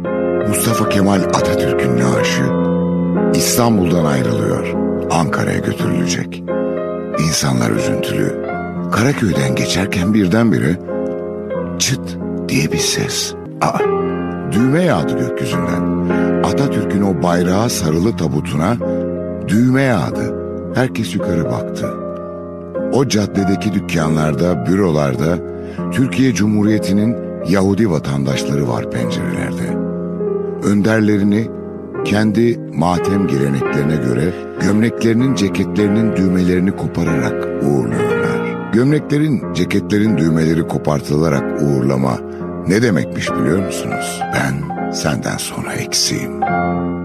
Mustafa Kemal Atatürk'ün naaşı İstanbul'dan ayrılıyor. Ankara'ya götürülecek. İnsanlar üzüntülü. Karaköy'den geçerken birdenbire çıt diye bir ses. Düğme yağdı gökyüzünden. Atatürk'ün o bayrağa sarılı tabutuna düğme yağdı. Herkes yukarı baktı. O caddedeki dükkanlarda, bürolarda Türkiye Cumhuriyeti'nin Yahudi vatandaşları var pencerelerde. Önderlerini kendi matem geleneklerine göre gömleklerinin, ceketlerinin düğmelerini kopararak uğurluyorlar. Gömleklerin, ceketlerin düğmeleri kopartılarak uğurlama ne demekmiş biliyor musunuz? Ben senden sonra eksiğim.